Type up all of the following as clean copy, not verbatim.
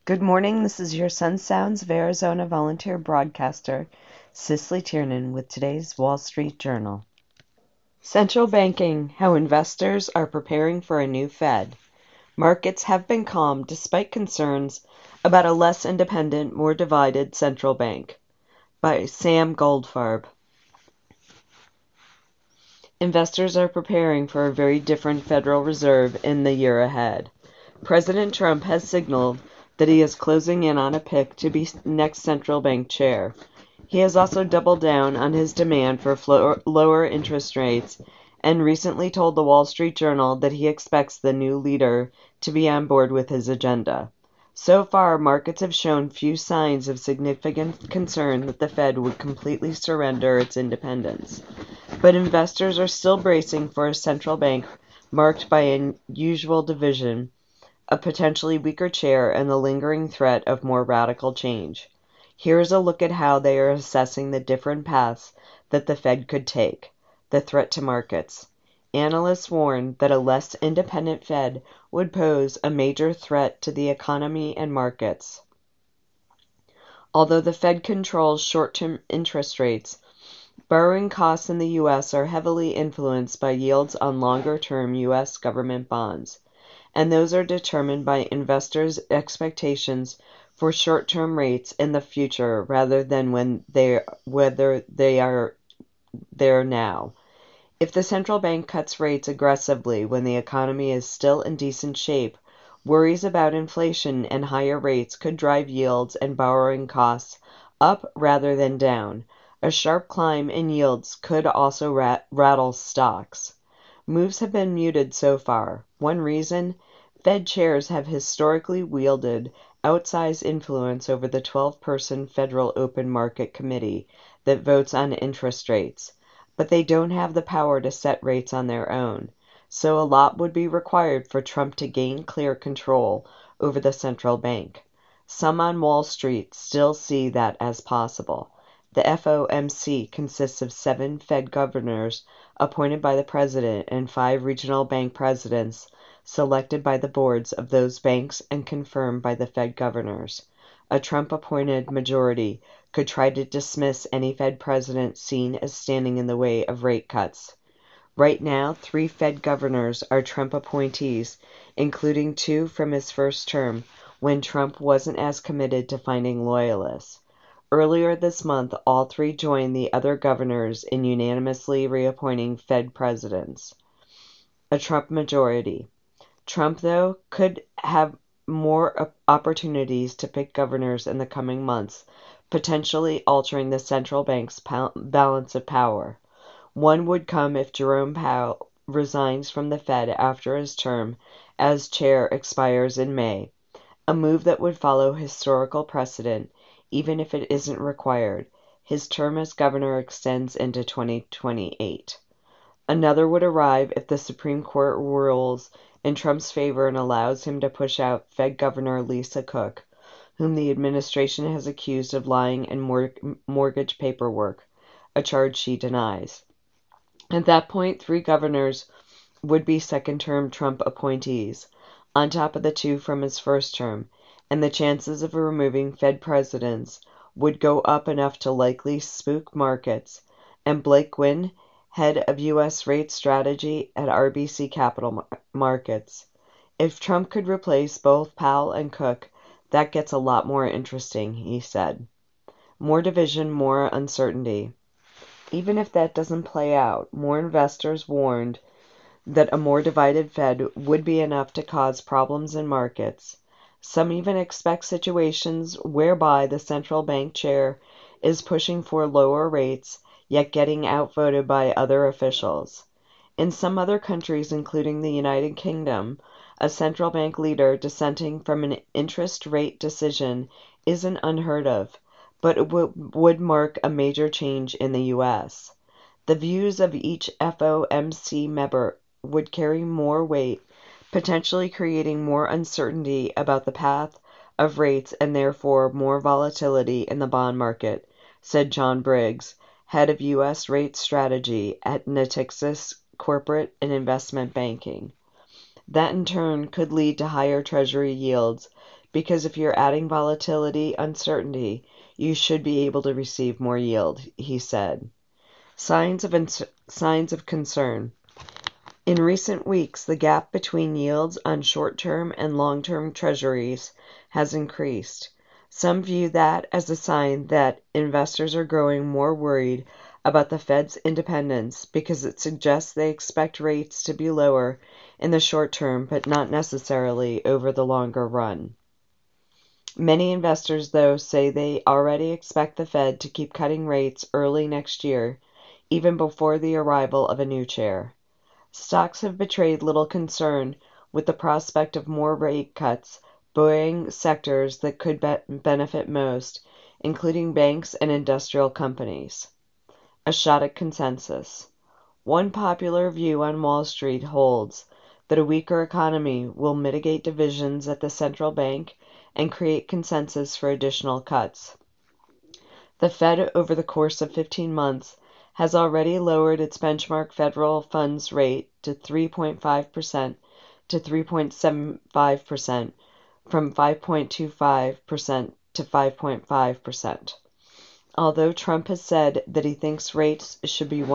Good morning, this is your Sun Sounds of Arizona volunteer broadcaster, Cicely Tiernan, with today's Wall Street Journal. Central banking, how investors are preparing for a new Fed. Markets have been calm despite concerns about a less independent, more divided central bank. By Sam Goldfarb. Investors are preparing for a very different Federal Reserve in the year ahead. President Trump has signaled that he is closing in on a pick to be next central bank chair. He has also doubled down on his demand for lower interest rates and recently told the Wall Street Journal that he expects the new leader to be on board with his agenda. So far, markets have shown few signs of significant concern that the Fed would completely surrender its independence. But investors are still bracing for a central bank marked by unusual division, a potentially weaker chair, and the lingering threat of more radical change. Here is a look at how they are assessing the different paths that the Fed could take. The threat to markets. Analysts warn that a less independent Fed would pose a major threat to the economy and markets. Although the Fed controls short-term interest rates, borrowing costs in the U.S. are heavily influenced by yields on longer-term U.S. government bonds, and those are determined by investors' expectations for short-term rates in the future rather than whether they are there now. If the central bank cuts rates aggressively when the economy is still in decent shape, worries about inflation and higher rates could drive yields and borrowing costs up rather than down. A sharp climb in yields could also rattle stocks. Moves have been muted so far. One reason? Fed chairs have historically wielded outsized influence over the 12-person Federal Open Market Committee that votes on interest rates, but they don't have the power to set rates on their own, so a lot would be required for Trump to gain clear control over the central bank. Some on Wall Street still see that as possible. The FOMC consists of 7 Fed governors appointed by the president and 5 regional bank presidents selected by the boards of those banks and confirmed by the Fed governors. A Trump-appointed majority could try to dismiss any Fed president seen as standing in the way of rate cuts. Right now, 3 Fed governors are Trump appointees, including 2 from his first term, when Trump wasn't as committed to finding loyalists. Earlier this month, all 3 joined the other governors in unanimously reappointing Fed presidents. A Trump majority. Trump, though, could have more opportunities to pick governors in the coming months, potentially altering the central bank's balance of power. One would come if Jerome Powell resigns from the Fed after his term as chair expires in May, a move that would follow historical precedent, even if it isn't required. His term as governor extends into 2028. Another would arrive if the Supreme Court rules in Trump's favor and allows him to push out Fed Governor Lisa Cook, whom the administration has accused of lying in mortgage paperwork, a charge she denies. At that point, 3 governors would be second-term Trump appointees, on top of the 2 from his first term, and the chances of removing Fed presidents would go up enough to likely spook markets. And Blake Gwynne, head of U.S. rate strategy at RBC Capital Markets. If Trump could replace both Powell and Cook, that gets a lot more interesting, he said. More division, more uncertainty. Even if that doesn't play out, more investors warned that a more divided Fed would be enough to cause problems in markets. Some even expect situations whereby the central bank chair is pushing for lower rates, yet getting outvoted by other officials. In some other countries, including the United Kingdom, a central bank leader dissenting from an interest rate decision isn't unheard of, but it would mark a major change in the U.S. The views of each FOMC member would carry more weight, potentially creating more uncertainty about the path of rates and therefore more volatility in the bond market, said John Briggs, head of U.S. rate strategy at Natixis Corporate and Investment Banking. That in turn could lead to higher Treasury yields because if you're adding volatility, uncertainty, you should be able to receive more yield, he said. Signs of concern. In recent weeks, the gap between yields on short-term and long-term treasuries has increased. Some view that as a sign that investors are growing more worried about the Fed's independence because it suggests they expect rates to be lower in the short term, but not necessarily over the longer run. Many investors, though, say they already expect the Fed to keep cutting rates early next year, even before the arrival of a new chair. Stocks have betrayed little concern with the prospect of more rate cuts, buoying sectors that could benefit most, including banks and industrial companies. A shot at consensus. One popular view on Wall Street holds that a weaker economy will mitigate divisions at the central bank and create consensus for additional cuts. The Fed, over the course of 15 months, has already lowered its benchmark federal funds rate to 3.5% to 3.75% from 5.25% to 5.5%. Although Trump has said that he thinks rates should be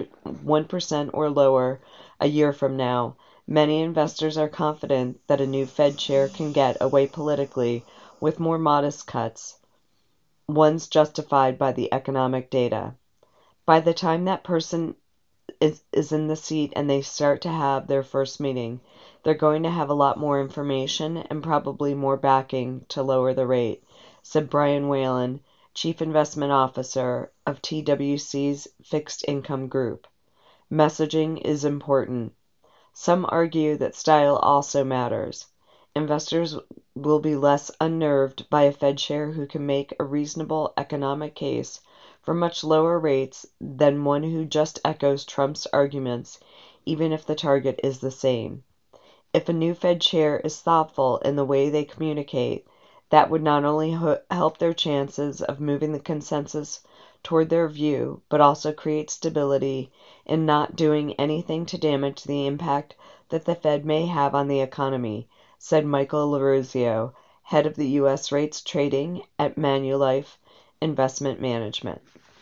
1% or lower a year from now, many investors are confident that a new Fed chair can get away politically with more modest cuts, ones justified by the economic data. By the time that person is in the seat and they start to have their first meeting, they're going to have a lot more information and probably more backing to lower the rate, said Brian Whalen, Chief Investment Officer of TWC's Fixed Income Group. Messaging is important. Some argue that style also matters. Investors will be less unnerved by a Fed chair who can make a reasonable economic case for much lower rates than one who just echoes Trump's arguments, even if the target is the same. If a new Fed chair is thoughtful in the way they communicate, that would not only help their chances of moving the consensus toward their view, but also create stability in not doing anything to damage the impact that the Fed may have on the economy, said Michael LaRosio, head of the U.S. rates trading at Manulife Investment Management.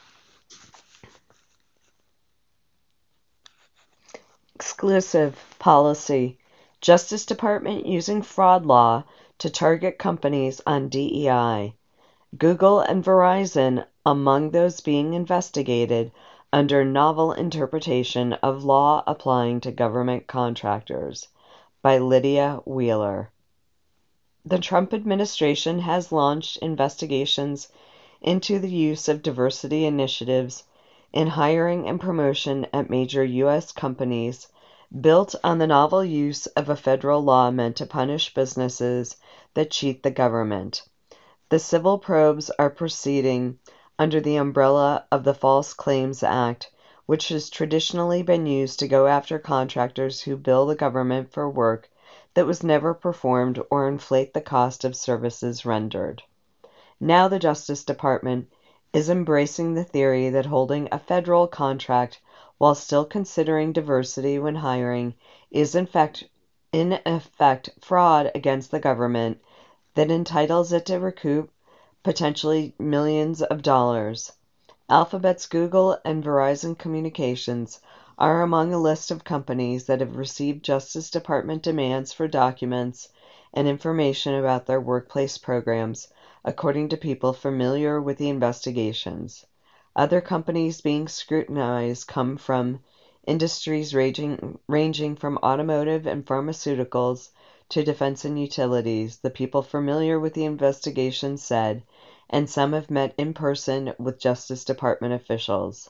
Exclusive policy. Justice Department using fraud law to target companies on DEI. Google and Verizon among those being investigated under novel interpretation of law applying to government contractors. By Lydia Wheeler. The Trump administration has launched investigations into the use of diversity initiatives in hiring and promotion at major U.S. companies, built on the novel use of a federal law meant to punish businesses that cheat the government. The civil probes are proceeding under the umbrella of the False Claims Act, which has traditionally been used to go after contractors who bill the government for work that was never performed or inflate the cost of services rendered. Now the Justice Department is embracing the theory that holding a federal contract while still considering diversity when hiring is in effect fraud against the government that entitles it to recoup potentially millions of dollars. Alphabet's Google and Verizon Communications are among a list of companies that have received Justice Department demands for documents and information about their workplace programs, according to people familiar with the investigations. Other companies being scrutinized come from industries ranging from automotive and pharmaceuticals to defense and utilities, the people familiar with the investigation said, and some have met in person with Justice Department officials.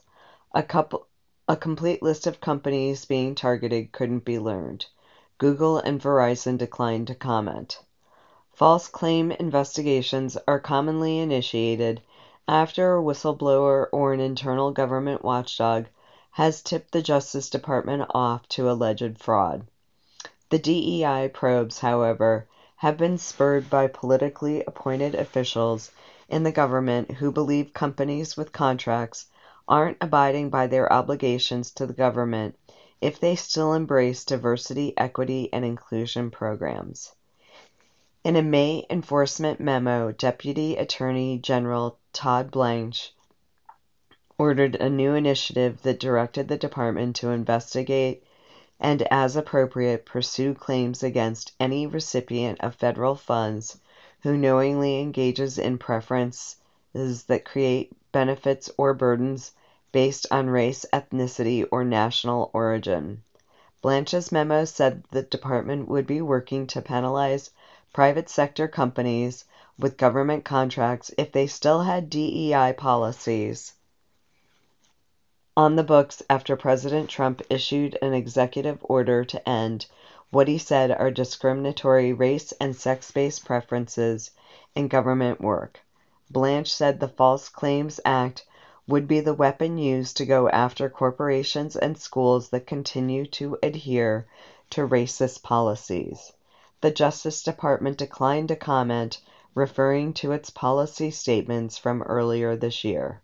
A complete list of companies being targeted couldn't be learned. Google and Verizon declined to comment. False claim investigations are commonly initiated after a whistleblower or an internal government watchdog has tipped the Justice Department off to alleged fraud. The DEI probes, however, have been spurred by politically appointed officials in the government who believe companies with contracts aren't abiding by their obligations to the government if they still embrace diversity, equity, and inclusion programs. In a May enforcement memo, Deputy Attorney General Todd Blanche ordered a new initiative that directed the department to investigate and, as appropriate, pursue claims against any recipient of federal funds who knowingly engages in preferences that create benefits or burdens based on race, ethnicity, or national origin. Blanche's memo said the department would be working to penalize private sector companies with government contracts if they still had DEI policies on the books after President Trump issued an executive order to end what he said are discriminatory race and sex-based preferences in government work. Blanche said the False Claims Act would be the weapon used to go after corporations and schools that continue to adhere to racist policies. The Justice Department declined to comment, referring to its policy statements from earlier this year.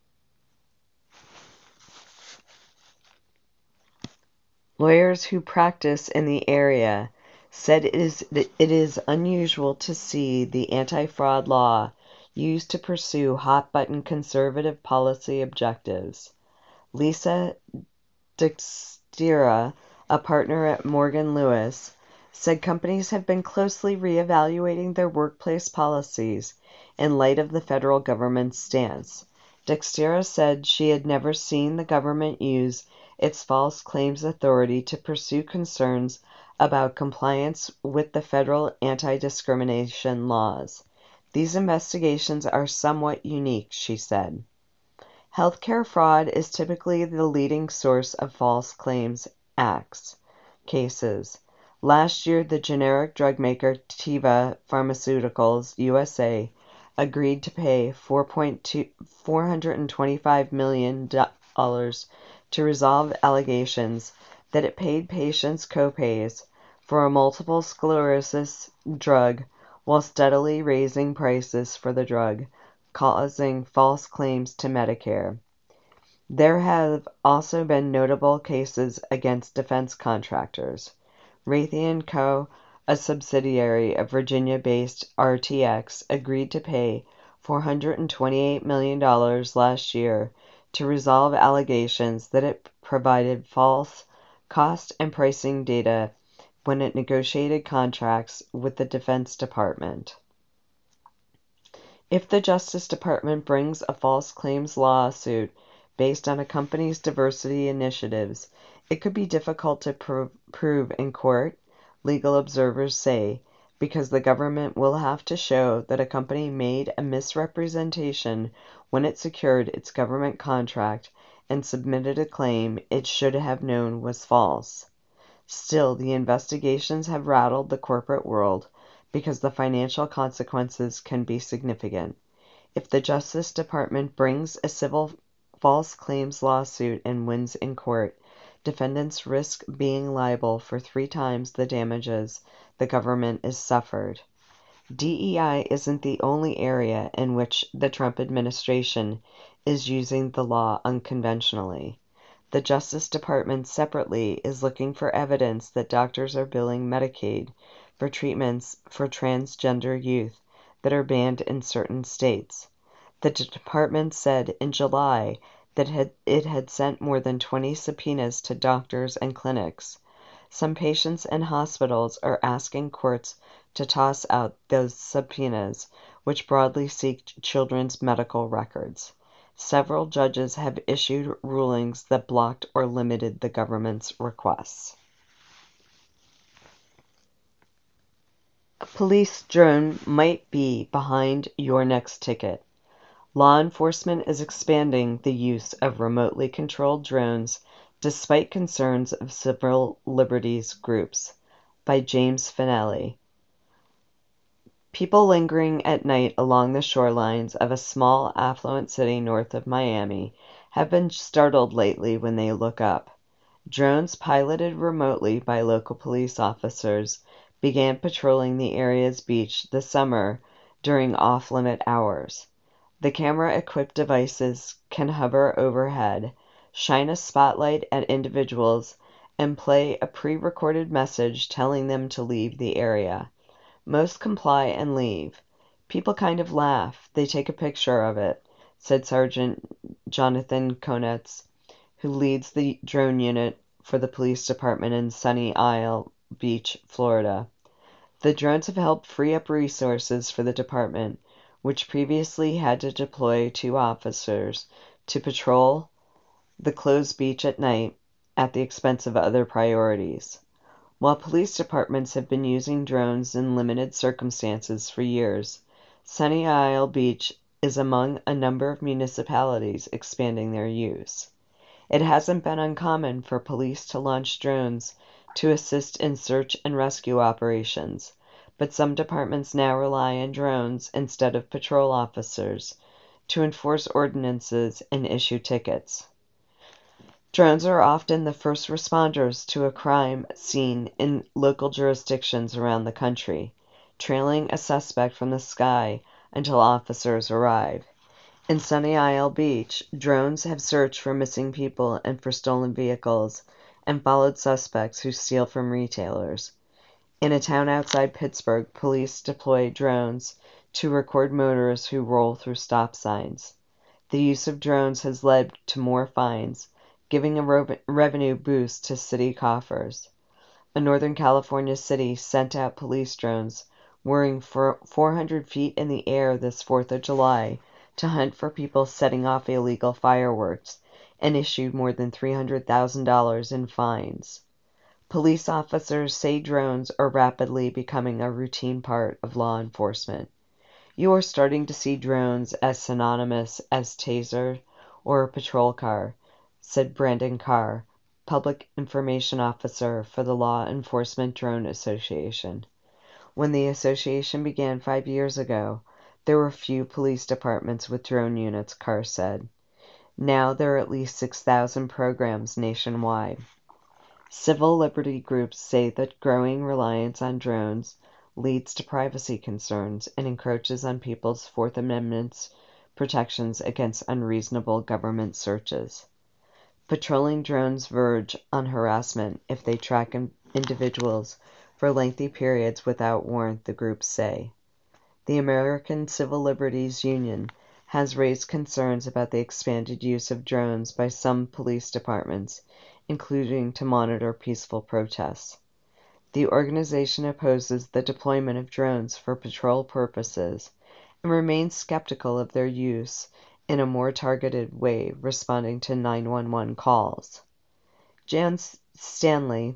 Lawyers who practice in the area said it is unusual to see the anti-fraud law used to pursue hot-button conservative policy objectives. Lisa Dixtira, a partner at Morgan Lewis, said companies have been closely reevaluating their workplace policies in light of the federal government's stance. Dixtira said she had never seen the government use its false claims authority to pursue concerns about compliance with the federal anti-discrimination laws. These investigations are somewhat unique, she said. Healthcare fraud is typically the leading source of false claims acts cases. Last year, the generic drug maker Teva Pharmaceuticals USA agreed to pay $425 million to resolve allegations that it paid patients copays for a multiple sclerosis drug while steadily raising prices for the drug, causing false claims to Medicare. There have also been notable cases against defense contractors. Raytheon Co., a subsidiary of Virginia-based RTX, agreed to pay $428 million last year to resolve allegations that it provided false cost and pricing data when it negotiated contracts with the Defense Department. If the Justice Department brings a false claims lawsuit based on a company's diversity initiatives, it could be difficult to prove in court, legal observers say, because the government will have to show that a company made a misrepresentation when it secured its government contract and submitted a claim it should have known was false. Still, the investigations have rattled the corporate world because the financial consequences can be significant. If the Justice Department brings a civil false claims lawsuit and wins in court, defendants risk being liable for 3 times the damages the government has suffered. DEI isn't the only area in which the Trump administration is using the law unconventionally. The Justice Department separately is looking for evidence that doctors are billing Medicaid for treatments for transgender youth that are banned in certain states. The department said in July that it had sent more than 20 subpoenas to doctors and clinics. Some patients and hospitals are asking courts to toss out those subpoenas, which broadly seek children's medical records. Several judges have issued rulings that blocked or limited the government's requests. A police drone might be behind your next ticket. Law enforcement is expanding the use of remotely controlled drones despite concerns of civil liberties groups. By James Finelli. People lingering at night along the shorelines of a small, affluent city north of Miami have been startled lately when they look up. Drones piloted remotely by local police officers began patrolling the area's beach this summer during off-limit hours. The camera-equipped devices can hover overhead, shine a spotlight at individuals, and play a pre-recorded message telling them to leave the area. Most comply and leave. People kind of laugh. They take a picture of it, said Sergeant Jonathan Konetz, who leads the drone unit for the police department in Sunny Isle Beach, Florida. The drones have helped free up resources for the department, which previously had to deploy 2 officers to patrol the closed beach at night at the expense of other priorities. While police departments have been using drones in limited circumstances for years, Sunny Isle Beach is among a number of municipalities expanding their use. It hasn't been uncommon for police to launch drones to assist in search and rescue operations, but some departments now rely on drones instead of patrol officers to enforce ordinances and issue tickets. Drones are often the first responders to a crime scene in local jurisdictions around the country, trailing a suspect from the sky until officers arrive. In Sunny Isle Beach, drones have searched for missing people and for stolen vehicles and followed suspects who steal from retailers. In a town outside Pittsburgh, police deploy drones to record motorists who roll through stop signs. The use of drones has led to more fines, giving a revenue boost to city coffers. A Northern California city sent out police drones whirring for 400 feet in the air this 4th of July to hunt for people setting off illegal fireworks and issued more than $300,000 in fines. Police officers say drones are rapidly becoming a routine part of law enforcement. You are starting to see drones as synonymous as taser or a patrol car, said Brandon Carr, Public Information Officer for the Law Enforcement Drone Association. When the association began 5 years ago, there were few police departments with drone units, Carr said. Now there are at least 6,000 programs nationwide. Civil liberty groups say that growing reliance on drones leads to privacy concerns and encroaches on people's Fourth Amendment's protections against unreasonable government searches. Patrolling drones verge on harassment if they track individuals for lengthy periods without warrant, the groups say. The American Civil Liberties Union has raised concerns about the expanded use of drones by some police departments, including to monitor peaceful protests. The organization opposes the deployment of drones for patrol purposes and remains skeptical of their use in a more targeted way responding to 911 calls. Jan Stanley,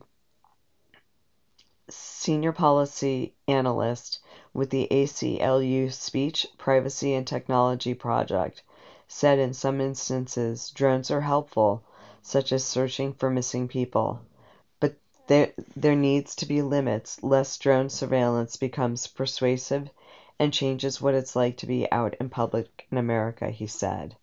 senior policy analyst with the ACLU Speech, Privacy, and Technology Project, said in some instances drones are helpful, such as searching for missing people. But there needs to be limits, lest drone surveillance becomes persuasive and changes what it's like to be out in public in America, he said.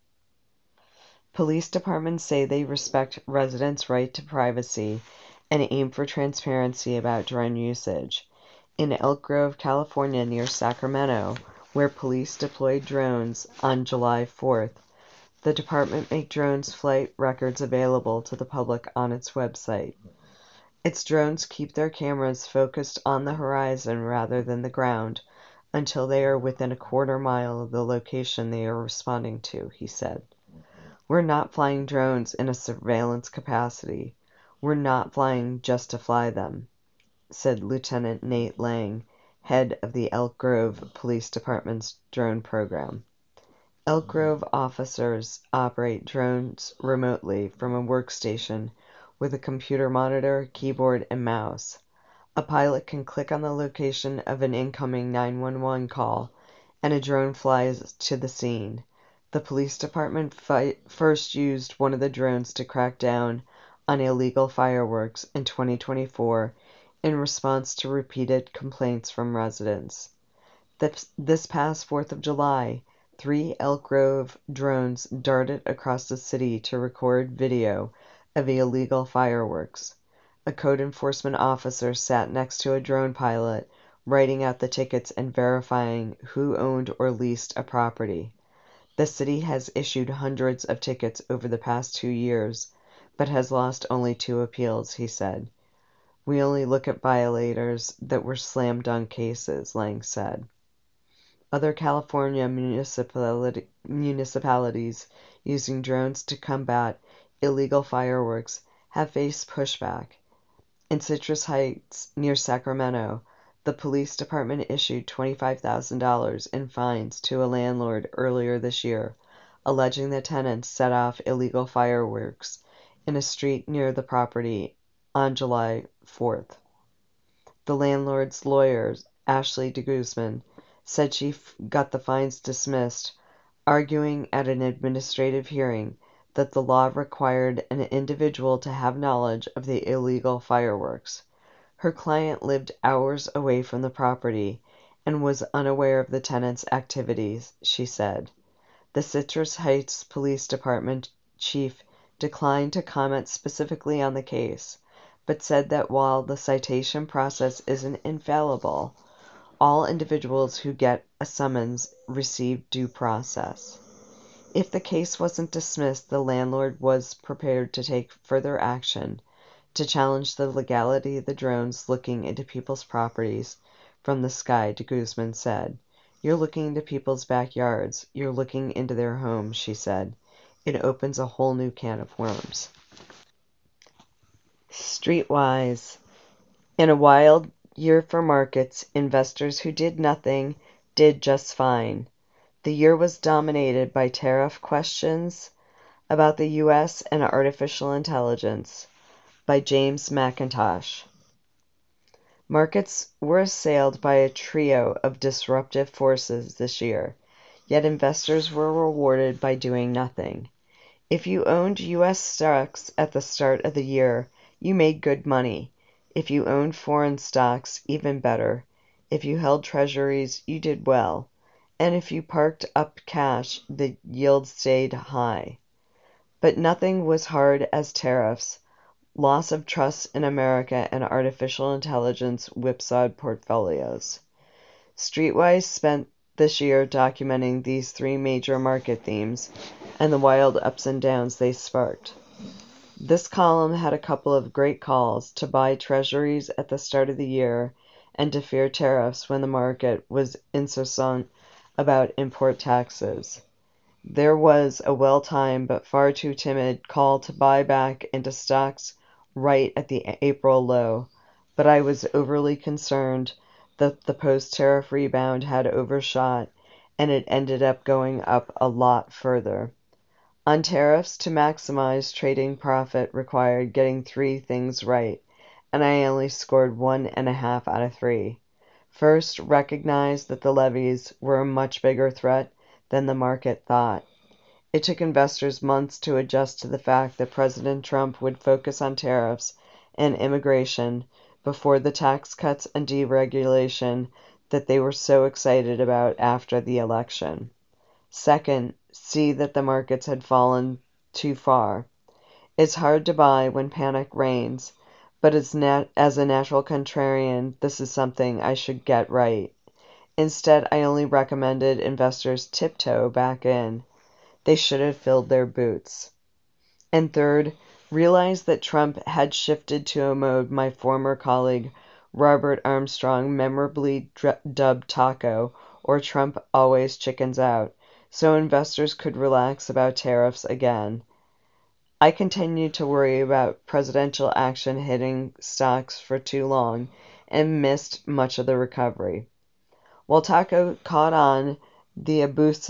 Police departments say they respect residents' right to privacy and aim for transparency about drone usage. In Elk Grove, California, near Sacramento, where police deployed drones on July 4th, the department made drones' flight records available to the public on its website. Its drones keep their cameras focused on the horizon rather than the ground until they are within a quarter-mile of the location they are responding to, he said. We're not flying drones in a surveillance capacity. We're not flying just to fly them, said Lieutenant Nate Lang, head of the Elk Grove Police Department's drone program. Elk Grove officers operate drones remotely from a workstation with a computer monitor, keyboard, and mouse. A pilot can click on the location of an incoming 911 call, and a drone flies to the scene. The police department first used one of the drones to crack down on illegal fireworks in 2024 in response to repeated complaints from residents. This past 4th of July, 3 Elk Grove drones darted across the city to record video of the illegal fireworks. A code enforcement officer sat next to a drone pilot, writing out the tickets and verifying who owned or leased a property. The city has issued hundreds of tickets over the past 2 years, but has lost only 2 appeals, he said. We only look at violators that were slam dunk cases, Lang said. Other California municipalities using drones to combat illegal fireworks have faced pushback. In Citrus Heights, near Sacramento, the police department issued $25,000 in fines to a landlord earlier this year, alleging that tenants set off illegal fireworks in a street near the property on July 4th. The landlord's lawyer, Ashley DeGuzman, said she got the fines dismissed, arguing at an administrative hearing that the law required an individual to have knowledge of the illegal fireworks. Her client lived hours away from the property and was unaware of the tenant's activities, she said. The Citrus Heights Police Department chief declined to comment specifically on the case, but said that while the citation process isn't infallible, all individuals who get a summons receive due process. If the case wasn't dismissed, the landlord was prepared to take further action to challenge the legality of the drones looking into people's properties from the sky, DeGuzman said. You're looking into people's backyards. You're looking into their homes, she said. It opens a whole new can of worms. Streetwise. In a wild year for markets, investors who did nothing did just fine. The year was dominated by tariff questions about the U.S. and artificial intelligence by James McIntosh. Markets were assailed by a trio of disruptive forces this year, yet investors were rewarded by doing nothing. If you owned U.S. stocks at the start of the year, you made good money. If you owned foreign stocks, even better. If you held treasuries, you did well. And if you parked up cash, the yield stayed high. But nothing was hard as tariffs, loss of trust in America, and artificial intelligence whipsawed portfolios. Streetwise spent this year documenting these three major market themes and the wild ups and downs they sparked. This column had a couple of great calls to buy treasuries at the start of the year and to fear tariffs when the market was insouciant about import taxes. There was a well-timed but far too timid call to buy back into stocks right at the April low, but I was overly concerned that the post-tariff rebound had overshot and it ended up going up a lot further. On tariffs, to maximize trading profit required getting three things right, and I only scored 1.5 out of 3. First, recognize that the levies were a much bigger threat than the market thought. It took investors months to adjust to the fact that President Trump would focus on tariffs and immigration before the tax cuts and deregulation that they were so excited about after the election. Second, see that the markets had fallen too far. It's hard to buy when panic reigns, but as a natural contrarian, this is something I should get right. Instead, I only recommended investors tiptoe back in. They should have filled their boots. And third, realize that Trump had shifted to a mode my former colleague Robert Armstrong memorably dubbed taco, or Trump always chickens out, so investors could relax about tariffs again. I continued to worry about presidential action hitting stocks for too long and missed much of the recovery. While taco caught on, the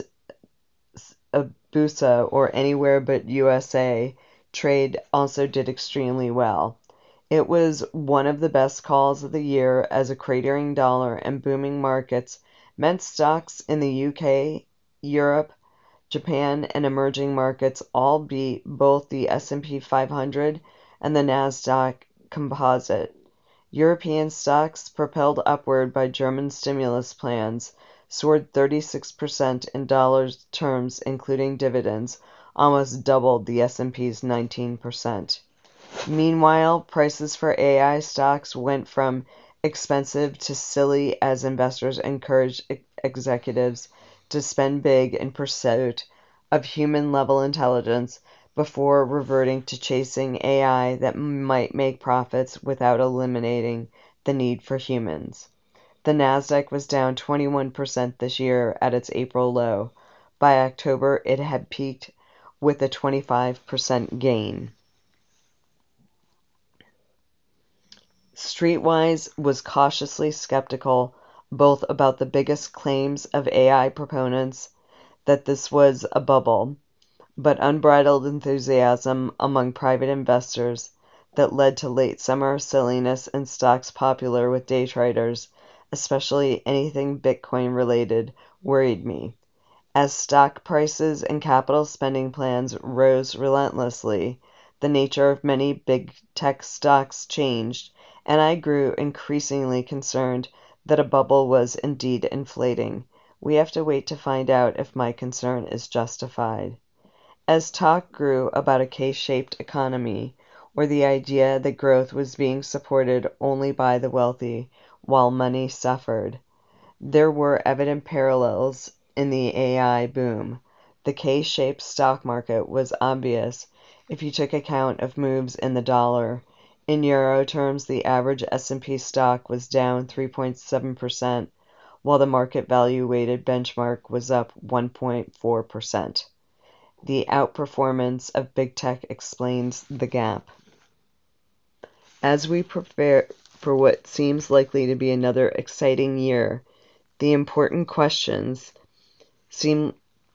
Abusa, or Anywhere But USA, trade also did extremely well. It was one of the best calls of the year as a cratering dollar and booming markets meant stocks in the UK, Europe, Japan, and emerging markets all beat both the S&P 500 and the Nasdaq Composite. European stocks, propelled upward by German stimulus plans, soared 36% in dollar terms including dividends, almost doubled the S&P's 19%. Meanwhile, prices for AI stocks went from expensive to silly as investors encouraged executives to spend big in pursuit of human-level intelligence before reverting to chasing AI that might make profits without eliminating the need for humans. The Nasdaq was down 21% this year at its April low. By October, it had peaked with a 25% gain. Streetwise was cautiously skeptical both about the biggest claims of AI proponents that this was a bubble, but unbridled enthusiasm among private investors that led to late summer silliness in stocks popular with day traders, especially anything Bitcoin related, worried me. As stock prices and capital spending plans rose relentlessly, the nature of many big tech stocks changed, and I grew increasingly concerned that a bubble was indeed inflating. We have to wait to find out if my concern is justified. As talk grew about a K-shaped economy, or the idea that growth was being supported only by the wealthy while money suffered, there were evident parallels in the AI boom. The K-shaped stock market was obvious if you took account of moves in the dollar. In euro terms, the average S&P stock was down 3.7%, while the market value weighted benchmark was up 1.4%. The outperformance of big tech explains the gap. As we prepare for what seems likely to be another exciting year, the important questions are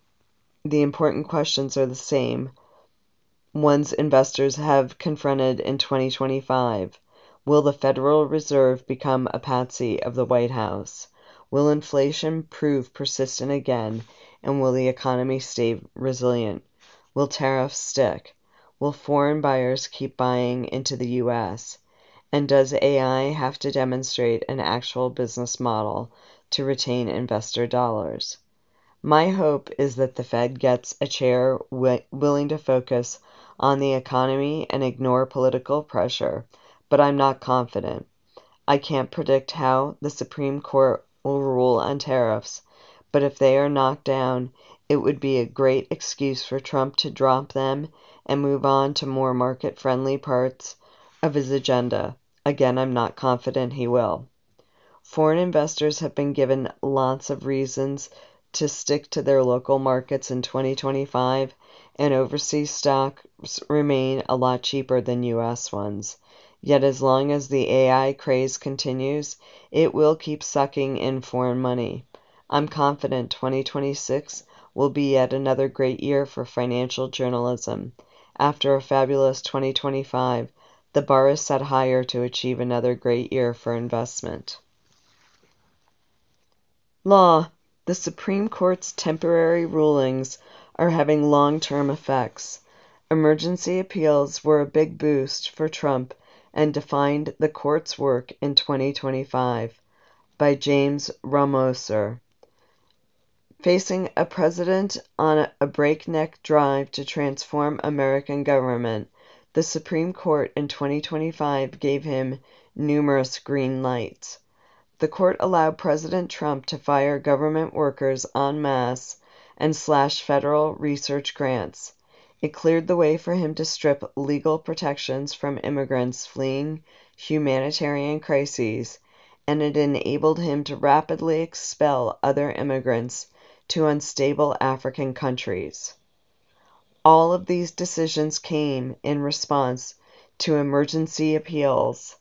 the same ones investors have confronted in 2025. Will the Federal Reserve become a patsy of the White House? Will inflation prove persistent again? And will the economy stay resilient? Will tariffs stick? Will foreign buyers keep buying into the U.S.? And does AI have to demonstrate an actual business model to retain investor dollars? My hope is that the Fed gets a chair willing to focus on the economy and ignore political pressure, but I'm not confident. I can't predict how the Supreme Court will rule on tariffs, but if they are knocked down, it would be a great excuse for Trump to drop them and move on to more market-friendly parts of his agenda. Again, I'm not confident he will. Foreign investors have been given lots of reasons to stick to their local markets in 2025, and overseas stocks remain a lot cheaper than U.S. ones. Yet as long as the AI craze continues, it will keep sucking in foreign money. I'm confident 2026 will be yet another great year for financial journalism. After a fabulous 2025, the bar is set higher to achieve another great year for investment. Law. The Supreme Court's temporary rulings are having long-term effects. Emergency appeals were a big boost for Trump and defined the court's work in 2025. By James Ramoser. Facing a president on a breakneck drive to transform American government, the Supreme Court in 2025 gave him numerous green lights. The court allowed President Trump to fire government workers en masse and slash federal research grants. It cleared the way for him to strip legal protections from immigrants fleeing humanitarian crises, and it enabled him to rapidly expel other immigrants to unstable African countries. All of these decisions came in response to emergency appeals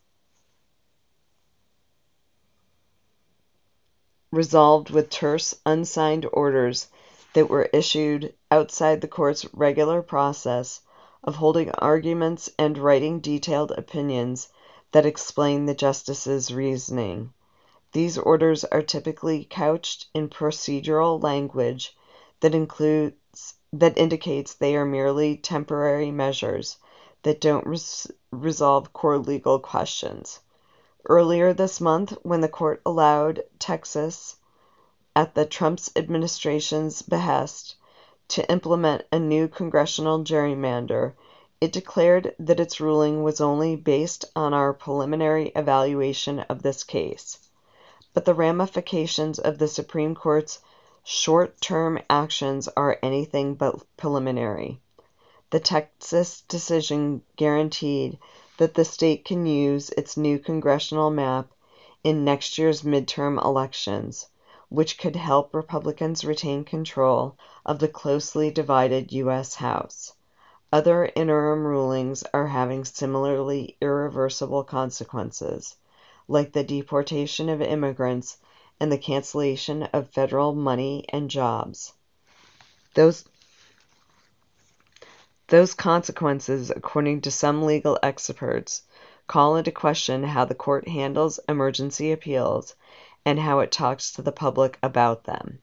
resolved with terse, unsigned orders that were issued outside the court's regular process of holding arguments and writing detailed opinions that explain the justices' reasoning. These orders are typically couched in procedural language that indicates they are merely temporary measures that don't resolve core legal questions. Earlier this month, when the court allowed Texas, at the Trump administration's behest, to implement a new congressional gerrymander, it declared that its ruling was only based on our preliminary evaluation of this case. But the ramifications of the Supreme Court's short-term actions are anything but preliminary. The Texas decision guaranteed that the state can use its new congressional map in next year's midterm elections, which could help Republicans retain control of the closely divided U.S. House. Other interim rulings are having similarly irreversible consequences, like the deportation of immigrants and the cancellation of federal money and jobs. Those consequences, according to some legal experts, call into question how the court handles emergency appeals and how it talks to the public about them.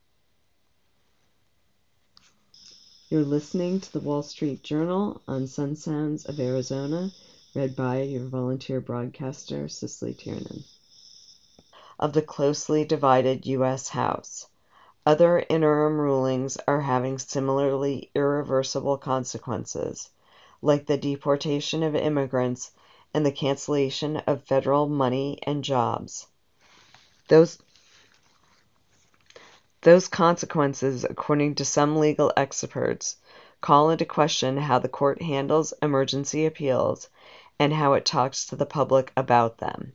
You're listening to the Wall Street Journal on Sun Sounds of Arizona, read by your volunteer broadcaster, Cicely Tiernan. Of the closely divided U.S. House. Other interim rulings are having similarly irreversible consequences, like the deportation of immigrants and the cancellation of federal money and jobs. Those consequences, according to some legal experts, call into question how the court handles emergency appeals and how it talks to the public about them.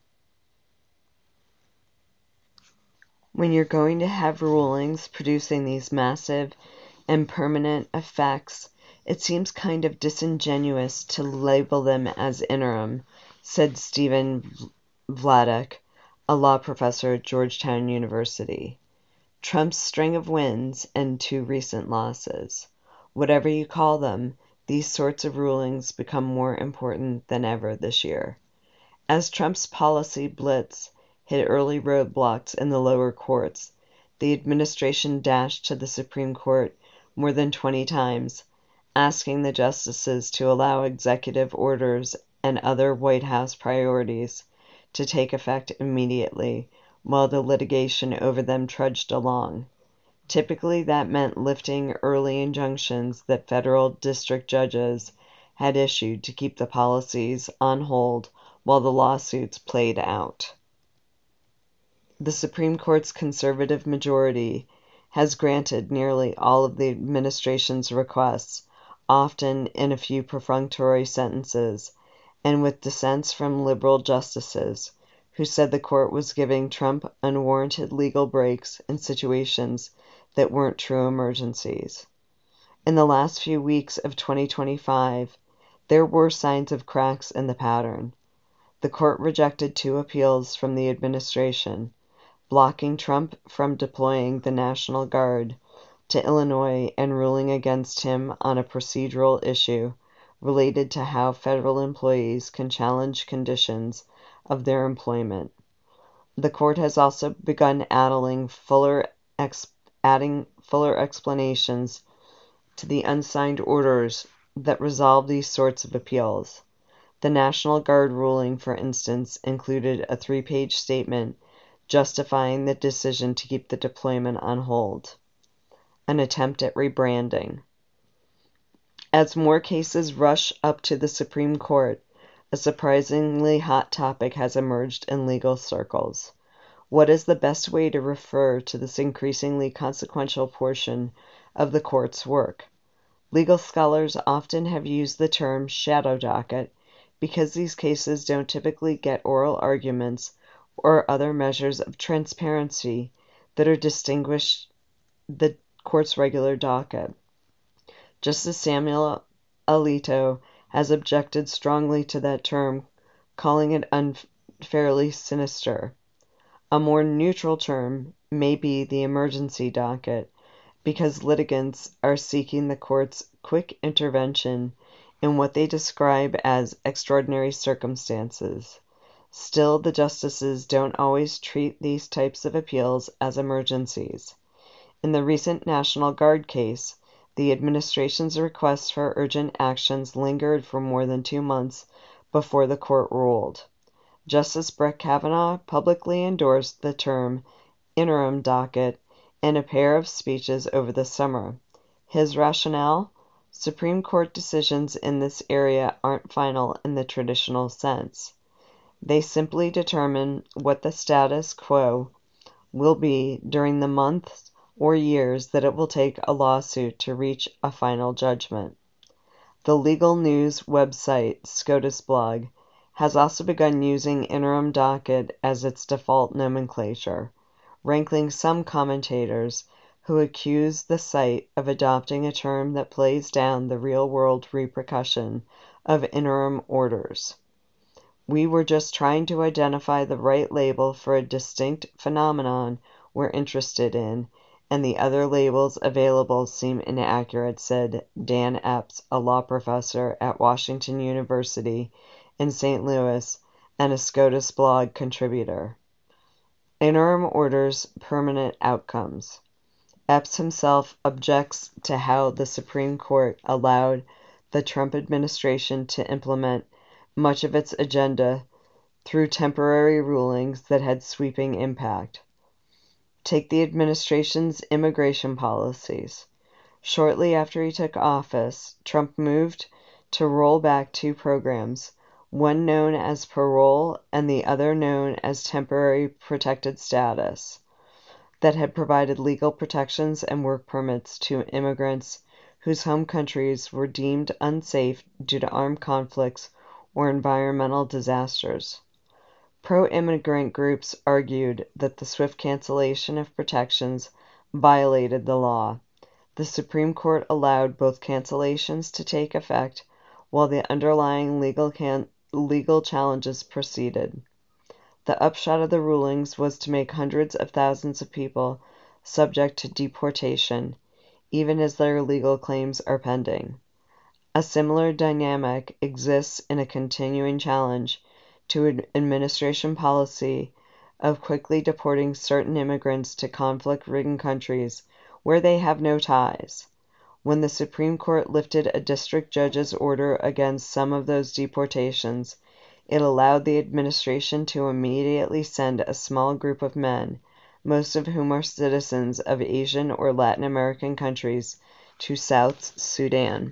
When you're going to have rulings producing these massive and permanent effects, it seems kind of disingenuous to label them as interim, said Stephen Vladeck, a law professor at Georgetown University. Trump's string of wins and 2 recent losses. Whatever you call them, these sorts of rulings become more important than ever this year. As Trump's policy blitz hit early roadblocks in the lower courts, the administration dashed to the Supreme Court more than 20 times, asking the justices to allow executive orders and other White House priorities to take effect immediately, while the litigation over them trudged along. Typically, that meant lifting early injunctions that federal district judges had issued to keep the policies on hold while the lawsuits played out. The Supreme Court's conservative majority has granted nearly all of the administration's requests, often in a few perfunctory sentences, and with dissents from liberal justices, who said the court was giving Trump unwarranted legal breaks in situations that weren't true emergencies. In the last few weeks of 2025, there were signs of cracks in the pattern. The court rejected 2 appeals from the administration, blocking Trump from deploying the National Guard to Illinois and ruling against him on a procedural issue related to how federal employees can challenge conditions of their employment. The court has also begun adding fuller explanations to the unsigned orders that resolve these sorts of appeals. The National Guard ruling, for instance, included a 3-page statement justifying the decision to keep the deployment on hold, an attempt at rebranding. As more cases rush up to the Supreme Court, a surprisingly hot topic has emerged in legal circles. What is the best way to refer to this increasingly consequential portion of the court's work? Legal scholars often have used the term shadow docket because these cases don't typically get oral arguments or other measures of transparency that are distinguished the court's regular docket. Justice Samuel Alito has objected strongly to that term, calling it unfairly sinister. A more neutral term may be the emergency docket, because litigants are seeking the court's quick intervention in what they describe as extraordinary circumstances. Still, the justices don't always treat these types of appeals as emergencies. In the recent National Guard case, the administration's requests for urgent actions lingered for more than 2 months before the court ruled. Justice Brett Kavanaugh publicly endorsed the term interim docket in a pair of speeches over the summer. His rationale? Supreme Court decisions in this area aren't final in the traditional sense. They simply determine what the status quo will be during the months or years that it will take a lawsuit to reach a final judgment. The legal news website SCOTUS Blog has also begun using interim docket as its default nomenclature, rankling some commentators who accuse the site of adopting a term that plays down the real-world repercussion of interim orders. We were just trying to identify the right label for a distinct phenomenon we're interested in, and the other labels available seem inaccurate, said Dan Epps, a law professor at Washington University in St. Louis and a SCOTUS Blog contributor. Interim orders, permanent outcomes. Epps himself objects to how the Supreme Court allowed the Trump administration to implement much of its agenda through temporary rulings that had sweeping impact. Take the administration's immigration policies. Shortly after he took office, Trump moved to roll back two programs, one known as parole and the other known as temporary protected status, that had provided legal protections and work permits to immigrants whose home countries were deemed unsafe due to armed conflicts or environmental disasters. Pro-immigrant groups argued that the swift cancellation of protections violated the law. The Supreme Court allowed both cancellations to take effect while the underlying legal challenges proceeded. The upshot of the rulings was to make hundreds of thousands of people subject to deportation, even as their legal claims are pending. A similar dynamic exists in a continuing challenge to an administration policy of quickly deporting certain immigrants to conflict-ridden countries where they have no ties. When the Supreme Court lifted a district judge's order against some of those deportations, it allowed the administration to immediately send a small group of men, most of whom are citizens of Asian or Latin American countries, to South Sudan.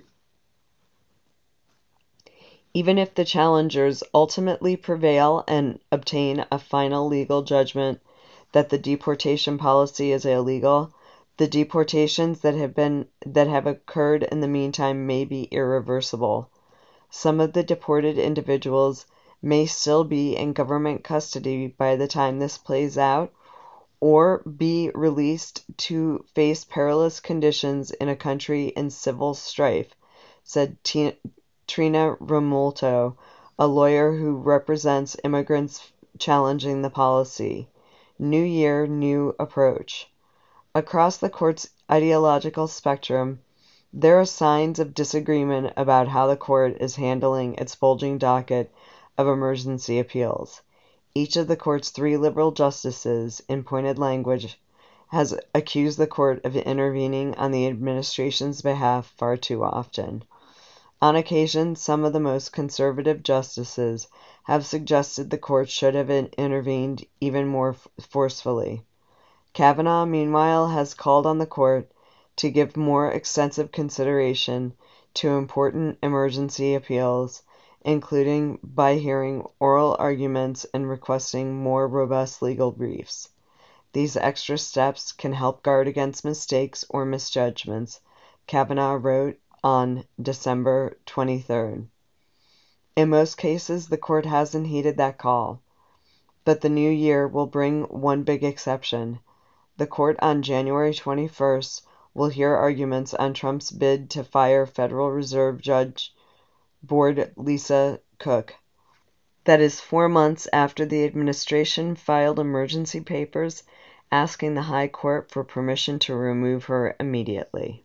Even if the challengers ultimately prevail and obtain a final legal judgment that the deportation policy is illegal, the deportations that have occurred in the meantime may be irreversible. Some of the deported individuals may still be in government custody by the time this plays out, or be released to face perilous conditions in a country in civil strife, said Trina Romolto, a lawyer who represents immigrants challenging the policy. New year, new approach. Across the court's ideological spectrum, there are signs of disagreement about how the court is handling its bulging docket of emergency appeals. Each of the court's three liberal justices, in pointed language, has accused the court of intervening on the administration's behalf far too often. On occasion, some of the most conservative justices have suggested the court should have intervened even more forcefully. Kavanaugh, meanwhile, has called on the court to give more extensive consideration to important emergency appeals, including by hearing oral arguments and requesting more robust legal briefs. These extra steps can help guard against mistakes or misjudgments, Kavanaugh wrote on December 23rd. In most cases, the court hasn't heeded that call, but the new year will bring one big exception. The court on January 21st will hear arguments on Trump's bid to fire Federal Reserve Judge Board Lisa Cook. That is 4 months after the administration filed emergency papers asking the High Court for permission to remove her immediately.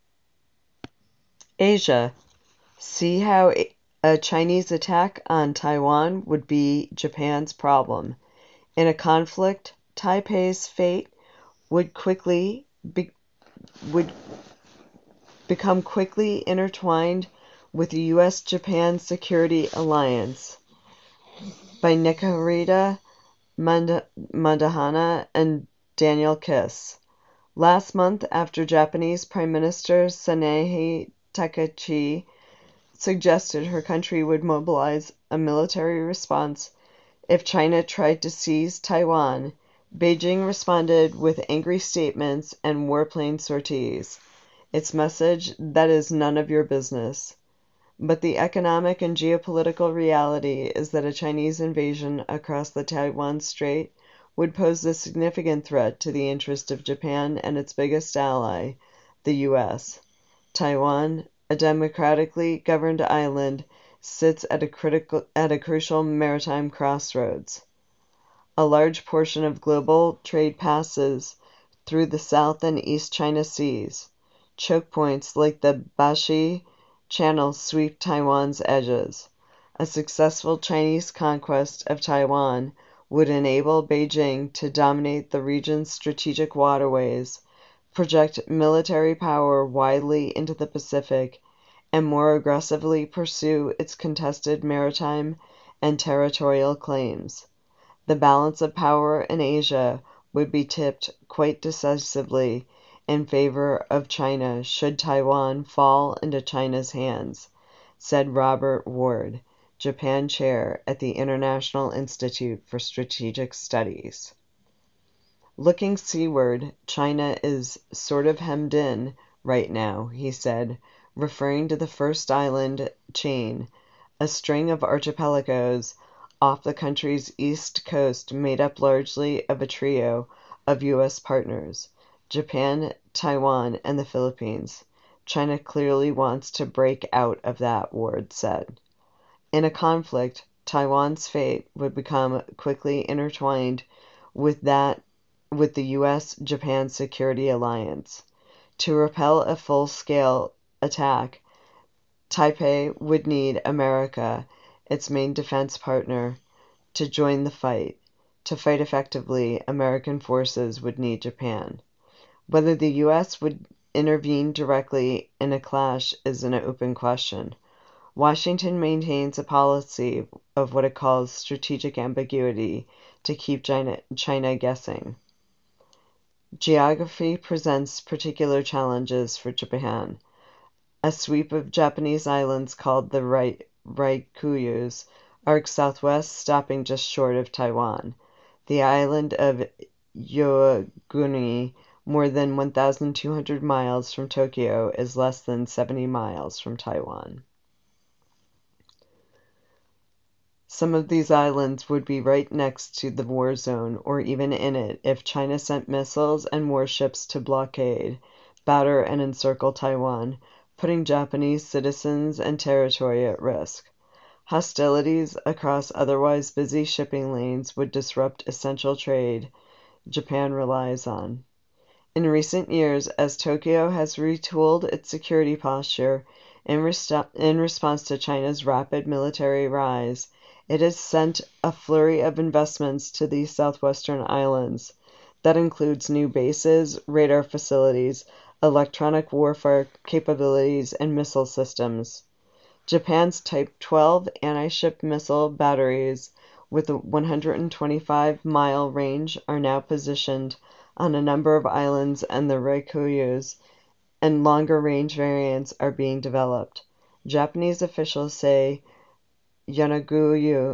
Asia. See how a Chinese attack on Taiwan would be Japan's problem. In a conflict, Taipei's fate would become quickly intertwined with the U.S.-Japan Security Alliance by Niharita Mandahana and Daniel Kiss. Last month, after Japanese Prime Minister Sanae Takaichi suggested her country would mobilize a military response if China tried to seize Taiwan, Beijing responded with angry statements and warplane sorties. Its message, that is none of your business. But the economic and geopolitical reality is that a Chinese invasion across the Taiwan Strait would pose a significant threat to the interest of Japan and its biggest ally, the U.S. Taiwan, a democratically governed island, sits at a crucial maritime crossroads. A large portion of global trade passes through the South and East China Seas. Choke points like the Bashi Channel sweep Taiwan's edges. A successful Chinese conquest of Taiwan would enable Beijing to dominate the region's strategic waterways, project military power widely into the Pacific, and more aggressively pursue its contested maritime and territorial claims. The balance of power in Asia would be tipped quite decisively in favor of China should Taiwan fall into China's hands, said Robert Ward, Japan chair at the International Institute for Strategic Studies. Looking seaward, China is sort of hemmed in right now, he said, referring to the first island chain, a string of archipelagos off the country's east coast made up largely of a trio of U.S. partners, Japan, Taiwan, and the Philippines. China clearly wants to break out of that, Ward said. In a conflict, Taiwan's fate would become quickly intertwined with the U.S.-Japan security alliance. To repel a full-scale attack, Taipei would need America, its main defense partner, to join the fight. To fight effectively, American forces would need Japan. Whether the U.S. would intervene directly in a clash is an open question. Washington maintains a policy of what it calls strategic ambiguity to keep China guessing. Geography presents particular challenges for Japan. A sweep of Japanese islands called the Ryukyus arcs southwest, stopping just short of Taiwan. The island of Yonaguni, more than 1,200 miles from Tokyo, is less than 70 miles from Taiwan. Some of these islands would be right next to the war zone, or even in it, if China sent missiles and warships to blockade, batter, and encircle Taiwan, putting Japanese citizens and territory at risk. Hostilities across otherwise busy shipping lanes would disrupt essential trade Japan relies on. In recent years, as Tokyo has retooled its security posture in response to China's rapid military rise, it has sent a flurry of investments to these southwestern islands. That includes new bases, radar facilities, electronic warfare capabilities, and missile systems. Japan's Type 12 anti-ship missile batteries with a 125-mile range are now positioned on a number of islands, and the Ryukyus and longer-range variants are being developed. Japanese officials say Yonaguni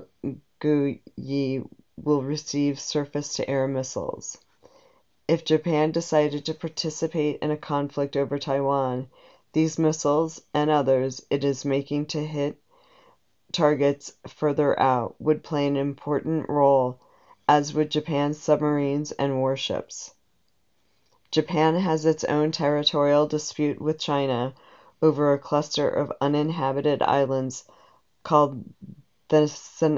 will receive surface-to-air missiles. If Japan decided to participate in a conflict over Taiwan, these missiles, and others it is making to hit targets further out, would play an important role, as would Japan's submarines and warships. Japan has its own territorial dispute with China over a cluster of uninhabited islands called the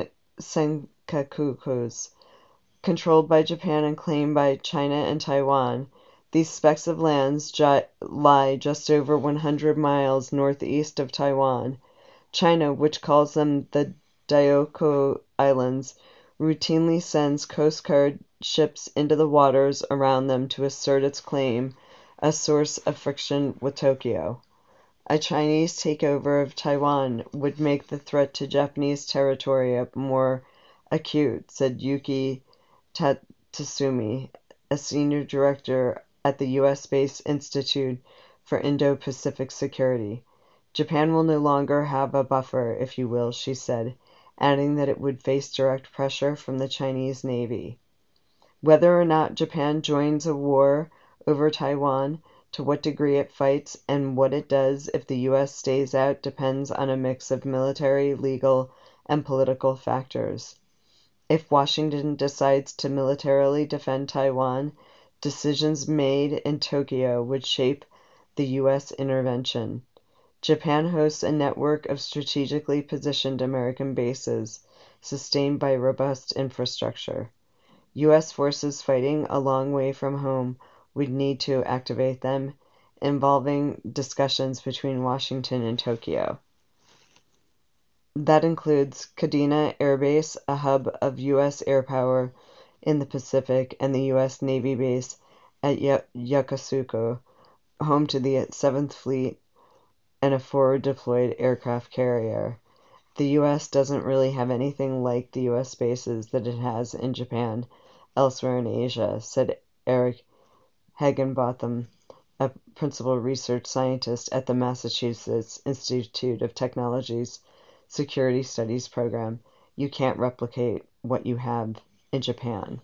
Senkakus, controlled by Japan and claimed by China and Taiwan. These specks of lands lie just over 100 miles northeast of Taiwan. China, which calls them the Diaoyu Islands, routinely sends Coast Guard ships into the waters around them to assert its claim, a source of friction with Tokyo. A Chinese takeover of Taiwan would make the threat to Japanese territory more acute, said Yuki Tatsumi, a senior director at the U.S.-based Institute for Indo-Pacific Security. Japan will no longer have a buffer, if you will, she said, adding that it would face direct pressure from the Chinese Navy. Whether or not Japan joins a war over Taiwan, To what degree it fights and what it does if the U.S. stays out depends on a mix of military, legal, and political factors. If Washington decides to militarily defend Taiwan, decisions made in Tokyo would shape the U.S. intervention. Japan hosts a network of strategically positioned American bases, sustained by robust infrastructure. U.S. forces fighting a long way from home would need to activate them, involving discussions between Washington and Tokyo. That includes Kadena Air Base, a hub of U.S. air power in the Pacific, and the U.S. Navy base at Yokosuka, home to the 7th Fleet and a forward deployed aircraft carrier. The U.S. doesn't really have anything like the U.S. bases that it has in Japan elsewhere in Asia, said Eric Higginbotham, a principal research scientist at the Massachusetts Institute of Technology's Security Studies program. You can't replicate what you have in Japan.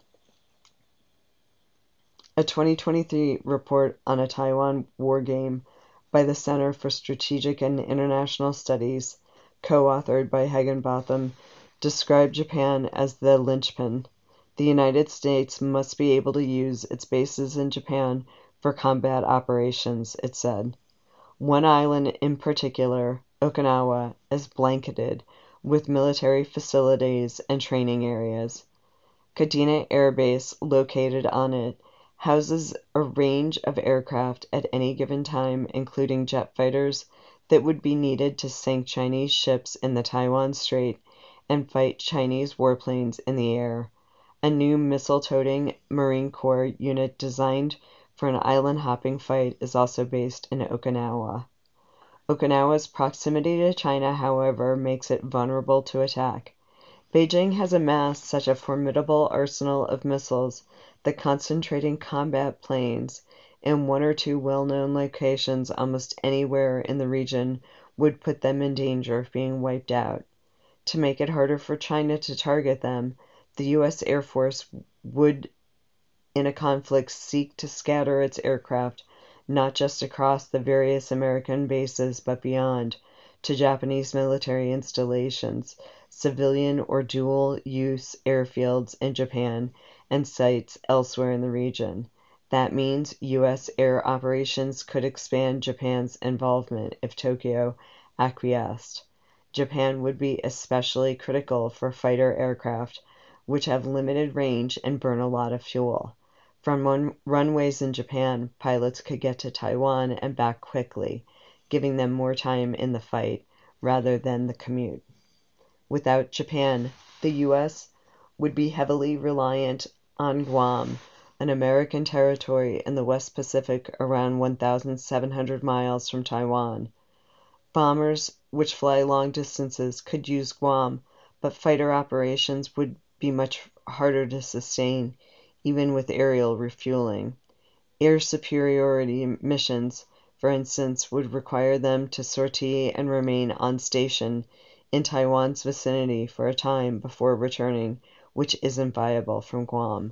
A 2023 report on a Taiwan war game by the Center for Strategic and International Studies, co-authored by Higginbotham, described Japan as the linchpin. The United States must be able to use its bases in Japan for combat operations, it said. One island in particular, Okinawa, is blanketed with military facilities and training areas. Kadena Air Base, located on it, houses a range of aircraft at any given time, including jet fighters that would be needed to sink Chinese ships in the Taiwan Strait and fight Chinese warplanes in the air. A new missile-toting Marine Corps unit designed for an island-hopping fight is also based in Okinawa. Okinawa's proximity to China, however, makes it vulnerable to attack. Beijing has amassed such a formidable arsenal of missiles that concentrating combat planes in one or two well-known locations almost anywhere in the region would put them in danger of being wiped out. To make it harder for China to target them, the U.S. Air Force would, in a conflict, seek to scatter its aircraft not just across the various American bases but beyond, to Japanese military installations, civilian or dual-use airfields in Japan, and sites elsewhere in the region. That means U.S. air operations could expand Japan's involvement if Tokyo acquiesced. Japan would be especially critical for fighter aircraft, which have limited range and burn a lot of fuel. From runways in Japan, pilots could get to Taiwan and back quickly, giving them more time in the fight rather than the commute. Without Japan, the U.S. would be heavily reliant on Guam, an American territory in the West Pacific around 1,700 miles from Taiwan. Bombers, which fly long distances, could use Guam, but fighter operations would be much harder to sustain, even with aerial refueling. Air superiority missions, for instance, would require them to sortie and remain on station in Taiwan's vicinity for a time before returning, which isn't viable from Guam,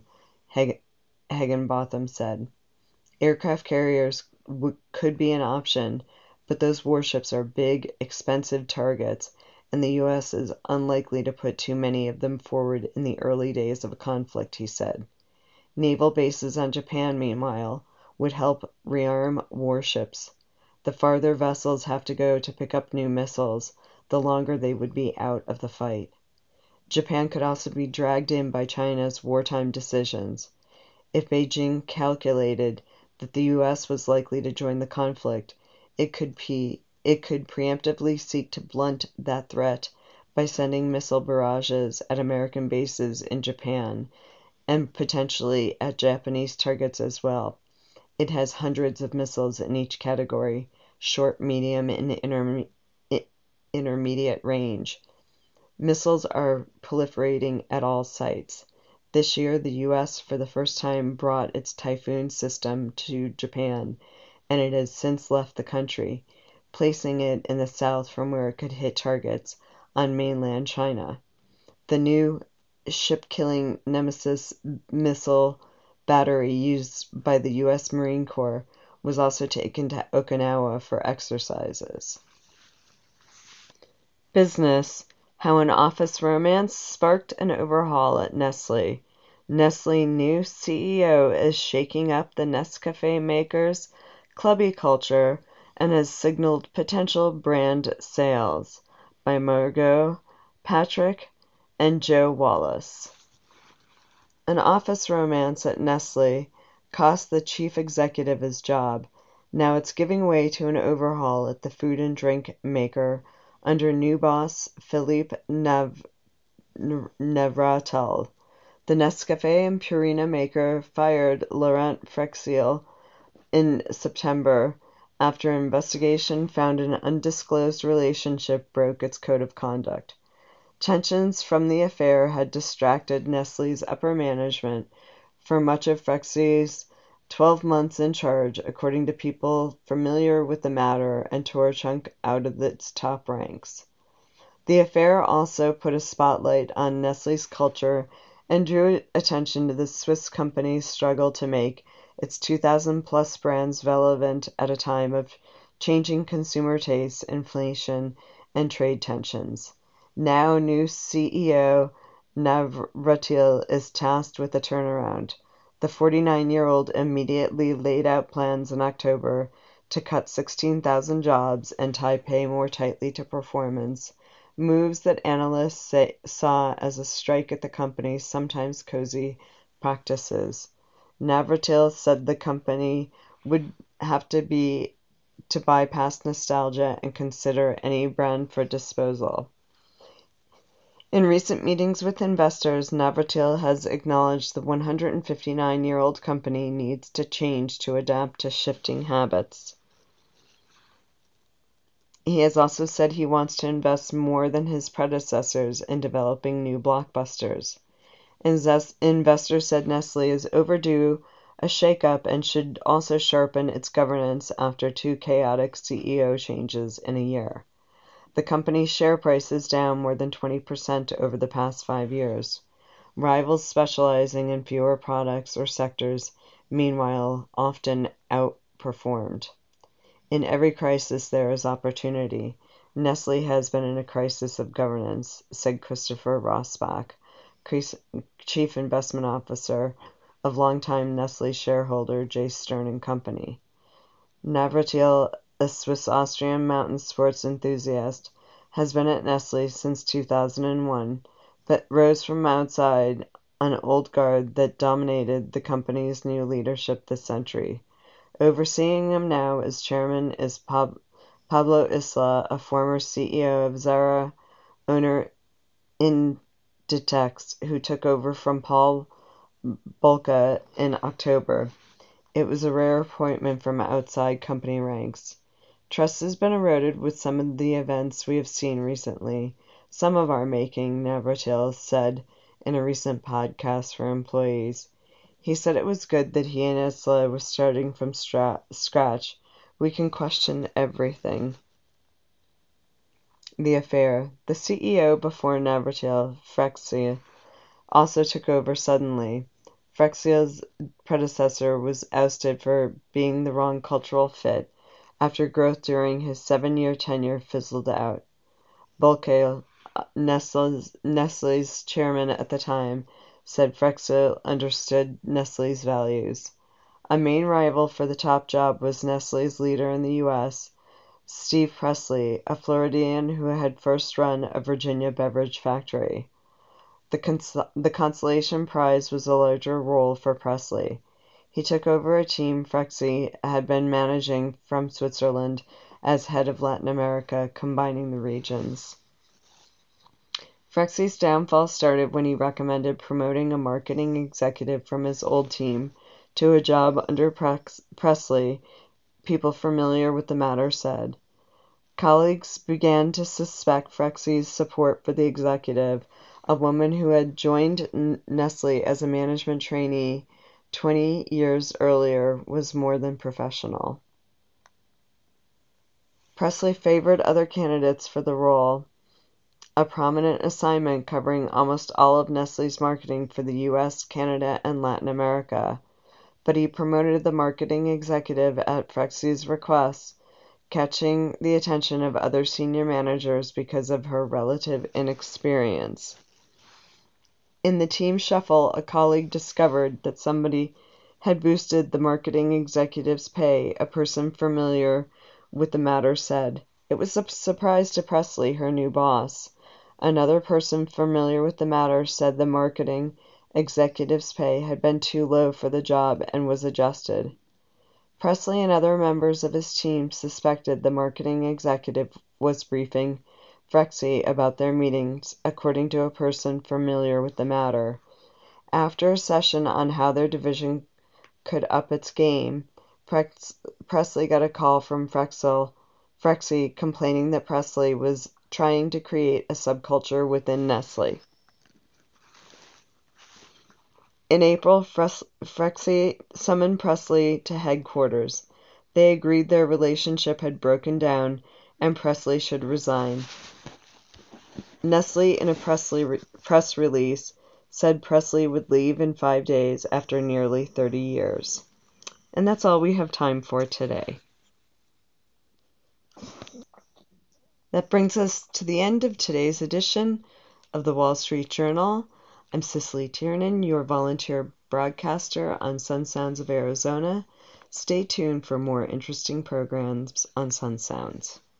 Higginbotham said. Aircraft carriers could be an option, but those warships are big, expensive targets, and the U.S. is unlikely to put too many of them forward in the early days of a conflict, he said. Naval bases on Japan, meanwhile, would help rearm warships. The farther vessels have to go to pick up new missiles, the longer they would be out of the fight. Japan could also be dragged in by China's wartime decisions. If Beijing calculated that the U.S. was likely to join the conflict, it could preemptively seek to blunt that threat by sending missile barrages at American bases in Japan, and potentially at Japanese targets as well. It has hundreds of missiles in each category: short, medium, and intermediate range. Missiles are proliferating at all sites. This year, the U.S. for the first time brought its Typhoon system to Japan, and it has since left the country, placing it in the south from where it could hit targets on mainland China. The new ship-killing Nemesis missile battery used by the U.S. Marine Corps was also taken to Okinawa for exercises. Business: how an office romance sparked an overhaul at Nestlé. Nestlé's new CEO is shaking up the Nescafé makers' clubby culture and has signaled potential brand sales, by Margot Patrick and Joe Wallace. An office romance at Nestlé cost the chief executive his job. Now it's giving way to an overhaul at the food and drink maker under new boss Philippe Navratil. The Nescafé and Purina maker fired Laurent Freixel in September after an investigation found an undisclosed relationship broke its code of conduct. Tensions from the affair had distracted Nestlé's upper management for much of Freixel's 12 months in charge, according to people familiar with the matter, and tore a chunk out of its top ranks. The affair also put a spotlight on Nestlé's culture and drew attention to the Swiss company's struggle to make its 2,000-plus brands relevant at a time of changing consumer tastes, inflation, and trade tensions. Now new CEO Navratil is tasked with a turnaround. The 49-year-old immediately laid out plans in October to cut 16,000 jobs and tie pay more tightly to performance, moves that analysts saw as a strike at the company's sometimes cozy practices. Navratil said the company would have to bypass nostalgia and consider any brand for disposal. In recent meetings with investors, Navratil has acknowledged the 159-year-old company needs to change to adapt to shifting habits. He has also said he wants to invest more than his predecessors in developing new blockbusters. Investors said Nestlé is overdue a shake-up and should also sharpen its governance after 2 chaotic CEO changes in a year. The company's share price is down more than 20% over the past 5 years. Rivals specializing in fewer products or sectors, meanwhile, often outperformed. In every crisis there is opportunity. Nestlé has been in a crisis of governance, said Christopher Rosbach, Chief Investment Officer of longtime Nestlé shareholder J. Stern & Company. Navratil, a Swiss-Austrian mountain sports enthusiast, has been at Nestlé since 2001, but rose from outside an old guard that dominated the company's new leadership this century. Overseeing him now as chairman is Pablo Isla, a former CEO of Zara, owner Inditex, who took over from Paul Bulcke in October. It was a rare appointment from outside company ranks. Trust has been eroded with some of the events we have seen recently, some of our making, Navratil said in a recent podcast for employees. He said it was good that he and Isla were starting from scratch. We can question everything. The affair. The CEO before Navratil, Freixel, also took over suddenly. Freixel's predecessor was ousted for being the wrong cultural fit after growth during his 7-year tenure fizzled out. Bulcke, Nestlé's chairman at the time, said Freixel understood Nestlé's values. A main rival for the top job was Nestlé's leader in the U.S., Steve Presley, a Floridian who had first run a Virginia beverage factory. The consolation prize was a larger role for Presley. He took over a team Freixel had been managing from Switzerland as head of Latin America, combining the regions. Freixel's downfall started when he recommended promoting a marketing executive from his old team to a job under Presley, people familiar with the matter said. Colleagues began to suspect Freixel's support for the executive, a woman who had joined Nestlé as a management trainee 20 years earlier, was more than professional. Presley favored other candidates for the role, a prominent assignment covering almost all of Nestlé's marketing for the U.S., Canada, and Latin America. but he promoted the marketing executive at Frexie's request, catching the attention of other senior managers because of her relative inexperience. In the team shuffle, a colleague discovered that somebody had boosted the marketing executive's pay, a person familiar with the matter said. It was a surprise to Presley, her new boss. Another person familiar with the matter said the marketing executive's pay had been too low for the job and was adjusted. Presley and other members of his team suspected the marketing executive was briefing Frexie about their meetings, according to a person familiar with the matter. After a session on how their division could up its game, Presley got a call from Frexie complaining that Presley was trying to create a subculture within Nestle. In April, Frexie summoned Presley to headquarters. They agreed their relationship had broken down and Presley should resign. Nestle, in a press release, said Presley would leave in 5 days after nearly 30 years. And that's all we have time for today. That brings us to the end of today's edition of the Wall Street Journal. I'm Cicely Tiernan, your volunteer broadcaster on Sun Sounds of Arizona. Stay tuned for more interesting programs on Sun Sounds.